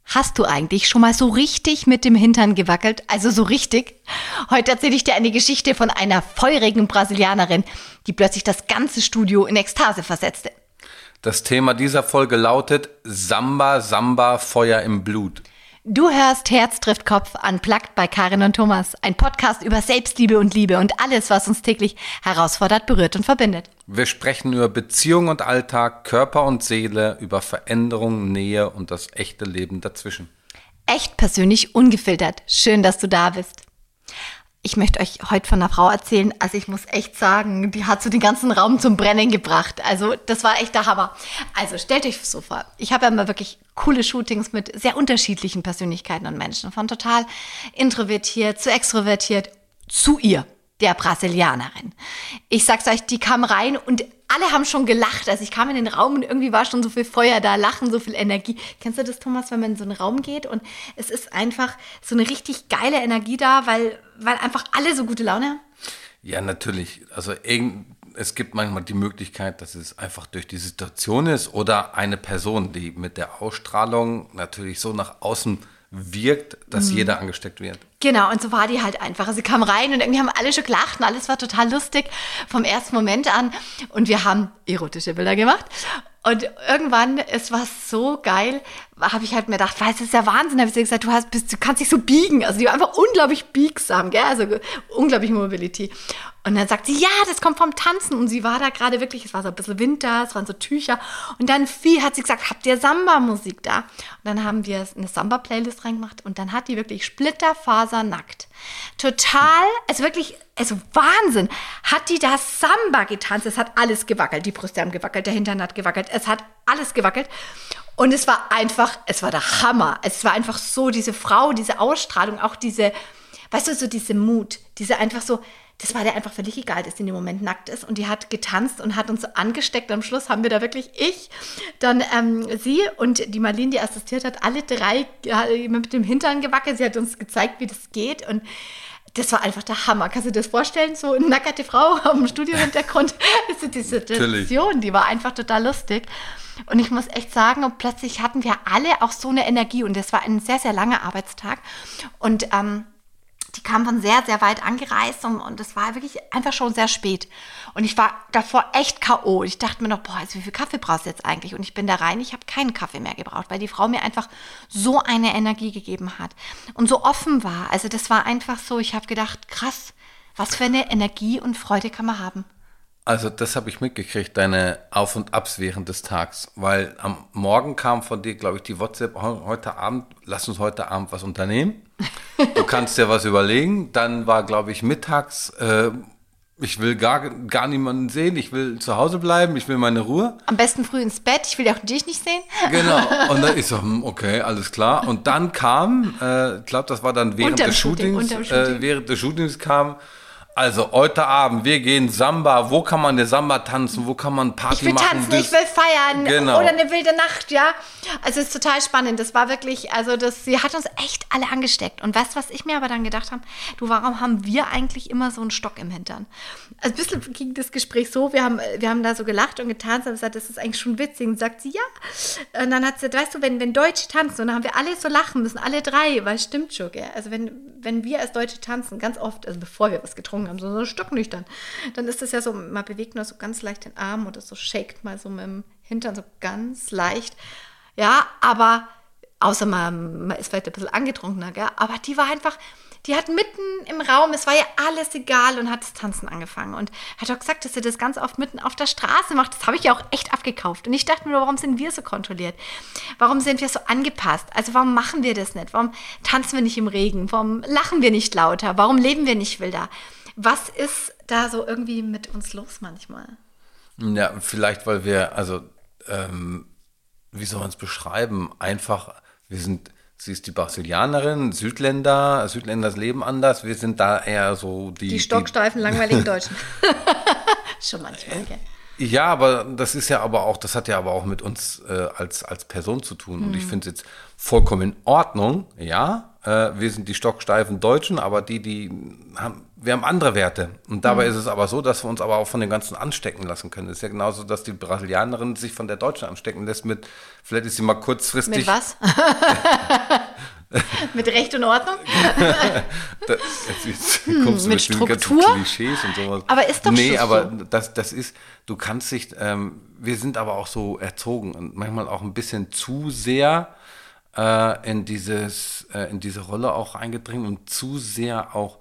Hast du eigentlich schon mal so richtig mit dem Hintern gewackelt? Also so richtig? Heute erzähle ich dir eine Geschichte von einer feurigen Brasilianerin, die plötzlich das ganze Studio in Ekstase versetzte. Das Thema dieser Folge lautet Samba, Samba, Feuer im Blut. Du hörst Herz trifft Kopf, unplugged bei Karin und Thomas. Ein Podcast über Selbstliebe und Liebe und alles, was uns täglich herausfordert, berührt und verbindet. Wir sprechen über Beziehung und Alltag, Körper und Seele, über Veränderung, Nähe und das echte Leben dazwischen. Echt persönlich, ungefiltert. Schön, dass du da bist. Ich möchte euch heute von einer Frau erzählen, also ich muss echt sagen, die hat so den ganzen Raum zum Brennen gebracht. Also das war echt der Hammer. Also stellt euch so vor, ich habe ja immer wirklich coole Shootings mit sehr unterschiedlichen Persönlichkeiten und Menschen. Von total introvertiert zu extrovertiert zu ihr, der Brasilianerin. Ich sag's euch, die kam rein und alle haben schon gelacht. Also ich kam in den Raum und irgendwie war schon so viel Feuer da, Lachen, so viel Energie. Kennst du das, Thomas, wenn man in so einen Raum geht und es ist einfach so eine richtig geile Energie da, weil einfach alle so gute Laune haben? Ja, natürlich. Also es gibt manchmal die Möglichkeit, dass es einfach durch die Situation ist oder eine Person, die mit der Ausstrahlung natürlich so nach außen wirkt, dass jeder angesteckt wird. Genau, und so war die halt einfach. Also sie kam rein und irgendwie haben alle schon gelacht und alles war total lustig vom ersten Moment an. Und wir haben erotische Bilder gemacht. Und irgendwann, es war so geil, habe ich halt mir gedacht, weißt du, das ist ja Wahnsinn. Da habe ich gesagt, du kannst dich so biegen. Also die war einfach unglaublich biegsam, gell? Also unglaublich Mobility. Und dann sagt sie, ja, das kommt vom Tanzen. Und sie war da gerade wirklich, es war so ein bisschen Winter, es waren so Tücher. Und dann hat sie gesagt, habt ihr Samba-Musik da? Und dann haben wir eine Samba-Playlist reingemacht. Und dann hat die wirklich splitterfasernackt. Total, also wirklich, also Wahnsinn, hat die da Samba getanzt. Es hat alles gewackelt. Die Brüste haben gewackelt, der Hintern hat gewackelt. Es hat alles gewackelt. Und es war der Hammer. Es war einfach so, diese Frau, diese Ausstrahlung, auch diese, weißt du, so diese Mut, diese einfach so, das war der einfach völlig egal, dass sie in dem Moment nackt ist. Und die hat getanzt und hat uns so angesteckt. Am Schluss haben wir da wirklich dann sie und die Marlene, die assistiert hat, alle drei mit dem Hintern gewackelt. Sie hat uns gezeigt, wie das geht. Und das war einfach der Hammer. Kannst du dir das vorstellen? So eine nackerte Frau auf dem Studiohintergrund. Das ist diese Situation, die war einfach total lustig. Und ich muss echt sagen, und plötzlich hatten wir alle auch so eine Energie. Und das war ein sehr, sehr langer Arbeitstag. Und die kam von sehr, sehr weit angereist und es war wirklich einfach schon sehr spät. Und ich war davor echt K.O. Ich dachte mir noch, also wie viel Kaffee brauchst du jetzt eigentlich? Und ich bin da rein, ich habe keinen Kaffee mehr gebraucht, weil die Frau mir einfach so eine Energie gegeben hat und so offen war. Also das war einfach so, ich habe gedacht, krass, was für eine Energie und Freude kann man haben. Also das habe ich mitgekriegt, deine Auf- und Abs während des Tags, weil am Morgen kam von dir, glaube ich, die WhatsApp, heute Abend, lass uns heute Abend was unternehmen. Du kannst dir was überlegen. Dann war, glaube ich, mittags, ich will gar niemanden sehen, ich will zu Hause bleiben, ich will meine Ruhe. Am besten früh ins Bett, ich will auch dich nicht sehen. Genau, und dann ich so, okay, alles klar. Und dann kam, ich glaube, das war dann während des Shootings kam, also heute Abend, wir gehen Samba, wo kann man der Samba tanzen, wo kann man Party machen? Ich will tanzen, ich will feiern, genau. Oder eine wilde Nacht, ja. Also es ist total spannend, das war wirklich, sie hat uns echt alle angesteckt. Und weißt du, was ich mir aber dann gedacht habe? Warum haben wir eigentlich immer so einen Stock im Hintern? Also ein bisschen ging das Gespräch so, wir haben da so gelacht und getanzt und gesagt, das ist eigentlich schon witzig. Und sagt sie, ja. Und dann hat sie gesagt, weißt du, wenn Deutsche tanzen, und dann haben wir alle so lachen müssen, alle drei, weil es stimmt schon, gell. Also wenn wir als Deutsche tanzen, ganz oft, also bevor wir was getrunken haben, so stocknüchtern, dann ist das ja so, man bewegt nur so ganz leicht den Arm oder so shakt mal so mit dem Hintern so ganz leicht. Ja, aber außer man ist vielleicht ein bisschen angetrunkener, gell? Aber die war einfach, die hat mitten im Raum, es war ihr alles egal und hat das Tanzen angefangen und hat auch gesagt, dass sie das ganz oft mitten auf der Straße macht. Das habe ich ja auch echt abgekauft. Und ich dachte mir, warum sind wir so kontrolliert? Warum sind wir so angepasst? Also warum machen wir das nicht? Warum tanzen wir nicht im Regen? Warum lachen wir nicht lauter? Warum leben wir nicht wilder? Was ist da so irgendwie mit uns los manchmal? Ja, vielleicht, weil wir, wie soll man es beschreiben? Einfach, sie ist die Brasilianerin, Südländers leben anders. Wir sind da eher so die stocksteifen, langweiligen Deutschen. Schon manchmal, gell? Ja, aber das hat ja aber auch mit uns als Person zu tun. Und ich finde es jetzt vollkommen in Ordnung, ja. Wir sind die stocksteifen Deutschen, aber die wir haben andere Werte. Und dabei ist es aber so, dass wir uns aber auch von dem Ganzen anstecken lassen können. Es ist ja genauso, dass die Brasilianerin sich von der Deutschen anstecken lässt vielleicht ist sie mal kurzfristig. Mit was? Mit Recht und Ordnung? Jetzt kommst du mit mit diesen ganzen Struktur? Klischees und sowas. Aber ist doch Nee, schon aber so. das ist, du kannst dich, wir sind aber auch so erzogen und manchmal auch ein bisschen zu sehr in diese Rolle auch eingedrungen und zu sehr auch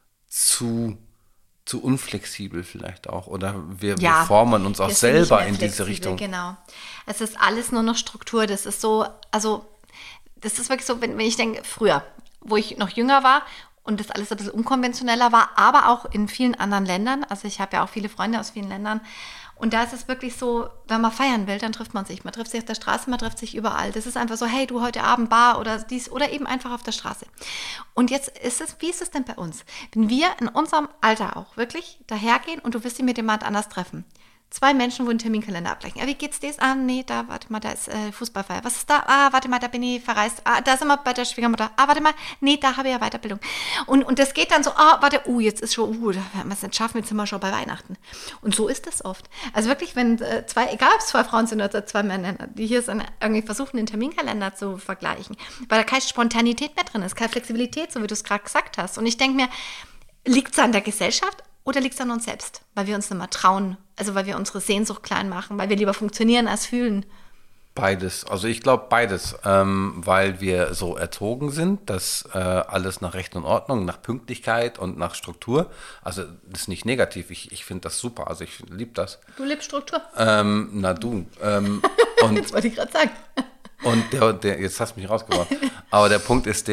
zu unflexibel vielleicht auch. Oder wir formen uns auch wir sind nicht selber mehr in diese flexibel, Richtung. Genau. Es ist alles nur noch Struktur. Das ist so, also das ist wirklich so, wenn ich denke, früher, wo ich noch jünger war und das alles ein bisschen unkonventioneller war, aber auch in vielen anderen Ländern. Also ich habe ja auch viele Freunde aus vielen Ländern. Und da ist es wirklich so, wenn man feiern will, dann trifft man sich. Man trifft sich auf der Straße, man trifft sich überall. Das ist einfach so, hey, du heute Abend Bar oder dies oder eben einfach auf der Straße. Und jetzt ist es, wie ist es denn bei uns? Wenn wir in unserem Alter auch wirklich dahergehen und du wirst dich mit jemand anders treffen. 2 Menschen, wo einen Terminkalender abgleichen. Wie geht's dir? Nee, warte mal, da ist Fußballfeier. Was ist da? Warte mal, da bin ich verreist. Da sind wir bei der Schwiegermutter. Warte mal, nee, da habe ich ja Weiterbildung. Und das geht dann so, warte, jetzt ist schon, da werden wir es nicht schaffen, jetzt sind wir schon bei Weihnachten. Und so ist das oft. Also wirklich, wenn egal ob es 2 Frauen sind oder 2 Männer, die hier sind, irgendwie versuchen, den Terminkalender zu vergleichen, weil da keine Spontanität mehr drin ist, keine Flexibilität, so wie du es gerade gesagt hast. Und ich denke mir, liegt es an der Gesellschaft? Oder liegt es an uns selbst, weil wir uns nicht mehr trauen, also weil wir unsere Sehnsucht klein machen, weil wir lieber funktionieren als fühlen? Beides. Also ich glaube beides, weil wir so erzogen sind, dass alles nach Recht und Ordnung, nach Pünktlichkeit und nach Struktur, also das ist nicht negativ, ich finde das super, also ich liebe das. Du liebst Struktur? Na du. Und Jetzt wollte ich gerade sagen. Und jetzt hast du mich rausgebracht. Aber der Punkt ist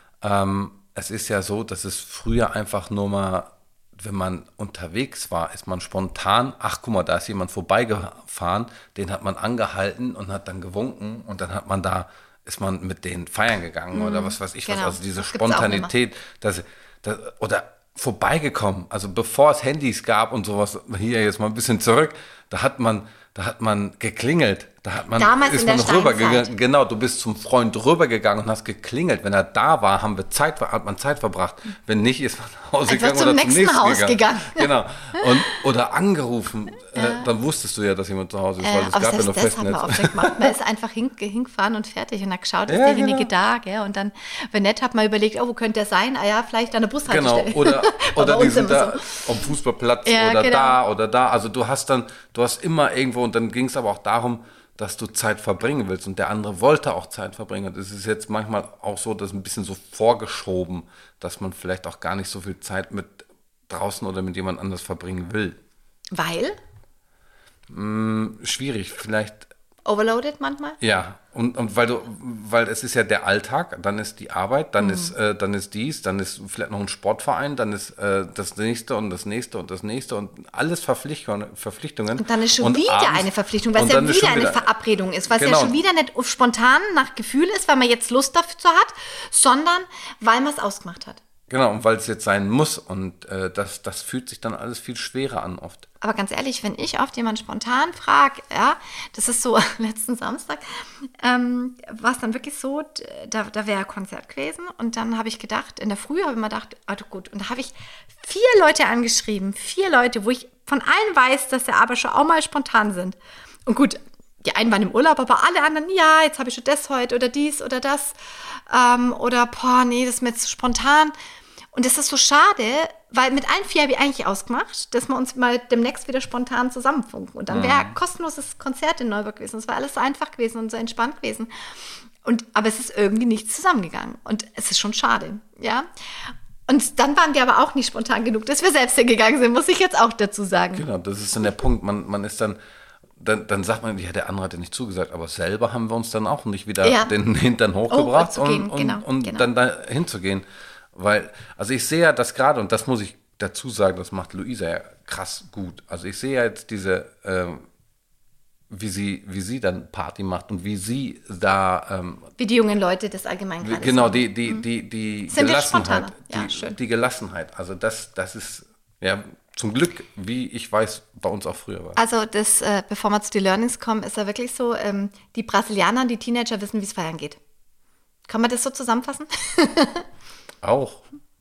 es ist ja so, dass es früher einfach nur mal, wenn man unterwegs war, ist man spontan, ach guck mal, da ist jemand vorbeigefahren, den hat man angehalten und hat dann gewunken und dann ist man mit denen feiern gegangen oder was weiß ich was. Genau. Also diese Das gibt's auch Spontanität, oder vorbeigekommen, also bevor es Handys gab und sowas, hier jetzt mal ein bisschen zurück, da hat man geklingelt. Damals ist in der man rübergegangen. Steinzeit. Genau, du bist zum Freund rübergegangen und hast geklingelt. Wenn er da war, hat man Zeit verbracht. Wenn nicht, ist man nach Hause Einfach gegangen zum oder zum nächsten nächsten Haus gegangen. Genau. Oder angerufen. Dann wusstest du ja, dass jemand zu Hause ist, weil es Aber gab ja selbst nur das hat man Festnetz. oft gemacht. Man ist einfach hingefahren und fertig und hat geschaut, ist Ja, derjenige genau. da, gell? Und dann, wenn nicht, hat man überlegt, wo könnte der sein? Ja, vielleicht an der Bushaltestelle. Genau, oder Bei die uns sind immer da am Fußballplatz Ja, oder genau. da oder da. Also du hast immer irgendwo, und dann ging es aber auch darum, dass du Zeit verbringen willst und der andere wollte auch Zeit verbringen. Und es ist jetzt manchmal auch so, dass ein bisschen so vorgeschoben, dass man vielleicht auch gar nicht so viel Zeit mit draußen oder mit jemand anders verbringen will. Weil? Schwierig, vielleicht. Overloaded manchmal? Ja, und weil es ist ja der Alltag, dann ist die Arbeit, dann ist dies, dann ist vielleicht noch ein Sportverein, dann ist das nächste und das nächste und das nächste und alles Verpflichtungen. Und dann ist schon wieder abends, eine Verpflichtung, weil es und ja dann ist wieder schon eine Verabredung ist, weil es ja schon wieder nicht spontan nach Gefühl ist, weil man jetzt Lust dazu hat, sondern weil man es ausgemacht hat. Genau, und weil es jetzt sein muss und das fühlt sich dann alles viel schwerer an oft. Aber ganz ehrlich, wenn ich oft jemanden spontan frage, ja, das ist so letzten Samstag, war es dann wirklich so, da wäre ein Konzert gewesen und dann habe ich gedacht, in der Früh habe ich mir gedacht, gut, und da habe ich 4 Leute angeschrieben, 4 Leute, wo ich von allen weiß, dass sie aber schon auch mal spontan sind. Und gut, die einen waren im Urlaub, aber alle anderen, ja, jetzt habe ich schon das heute oder dies oder das oder, nee, das ist mir jetzt zu spontan. Und das ist so schade, weil mit allen 4 habe ich eigentlich ausgemacht, dass wir uns mal demnächst wieder spontan zusammenfunken. Und dann wäre ein kostenloses Konzert in Neuburg gewesen. Es war alles so einfach gewesen und so entspannt gewesen. Aber es ist irgendwie nichts zusammengegangen. Und es ist schon schade, ja. Und dann waren wir aber auch nicht spontan genug, dass wir selbst hingegangen sind, muss ich jetzt auch dazu sagen. Genau, das ist dann der Punkt. Man ist dann sagt man, ja, der andere hat ja nicht zugesagt, aber selber haben wir uns dann auch nicht wieder den Hintern hochgebracht und dann da hinzugehen. Weil, also ich sehe ja das gerade, und das muss ich dazu sagen, das macht Luisa ja krass gut. Also ich sehe ja jetzt diese, wie sie dann Party macht und wie sie da... wie die jungen Leute das allgemein gerade genau, sagen. die Sind wir Gelassenheit. spontaner? Ja, schön. Die Gelassenheit. Also das ist, ja, zum Glück, wie ich weiß, bei uns auch früher war. Also das, bevor wir zu den Learnings kommen, ist ja wirklich so, die Brasilianer, die Teenager wissen, wie es feiern geht. Kann man das so zusammenfassen? Auch.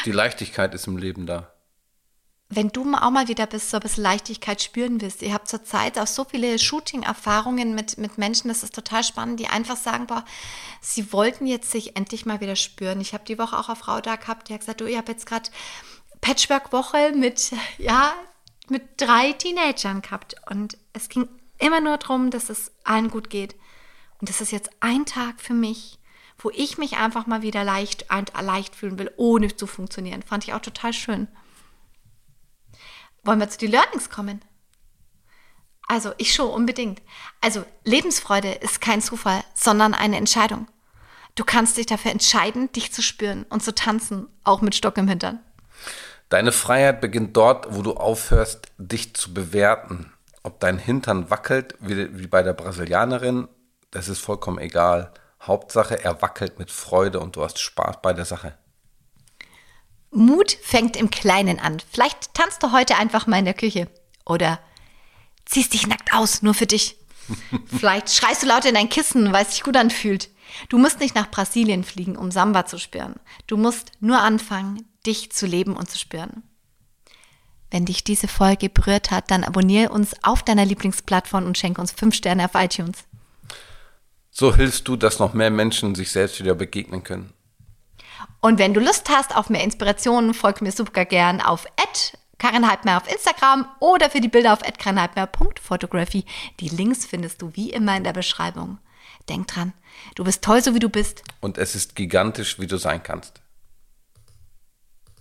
Die Leichtigkeit ist im Leben da. Wenn du auch mal wieder so ein bisschen Leichtigkeit spüren willst, ihr habt zurzeit auch so viele Shooting-Erfahrungen mit Menschen, das ist total spannend, die einfach sagen, boah, sie wollten jetzt sich endlich mal wieder spüren. Ich habe die Woche auch eine Frau da gehabt, die hat gesagt, du, ich habe jetzt gerade Patchwork-Woche mit 3 Teenagern gehabt und es ging immer nur darum, dass es allen gut geht. Und das ist jetzt ein Tag für mich, wo ich mich einfach mal wieder leicht fühlen will, ohne zu funktionieren. Fand ich auch total schön. Wollen wir zu den Learnings kommen? Also, ich schon, unbedingt. Also, Lebensfreude ist kein Zufall, sondern eine Entscheidung. Du kannst dich dafür entscheiden, dich zu spüren und zu tanzen, auch mit Stock im Hintern. Deine Freiheit beginnt dort, wo du aufhörst, dich zu bewerten. Ob dein Hintern wackelt, wie bei der Brasilianerin, das ist vollkommen egal. Hauptsache, er wackelt mit Freude und du hast Spaß bei der Sache. Mut fängt im Kleinen an. Vielleicht tanzt du heute einfach mal in der Küche. Oder ziehst dich nackt aus, nur für dich. Vielleicht schreist du laut in dein Kissen, weil es sich gut anfühlt. Du musst nicht nach Brasilien fliegen, um Samba zu spüren. Du musst nur anfangen, dich zu leben und zu spüren. Wenn dich diese Folge berührt hat, dann abonniere uns auf deiner Lieblingsplattform und schenke uns 5 Sterne auf iTunes. So hilfst du, dass noch mehr Menschen sich selbst wieder begegnen können. Und wenn du Lust hast auf mehr Inspirationen, folg mir super gern auf @KarinHalbmeier auf Instagram oder für die Bilder auf @KarinHalbmeier.photography. Die Links findest du wie immer in der Beschreibung. Denk dran, du bist toll, so wie du bist. Und es ist gigantisch, wie du sein kannst.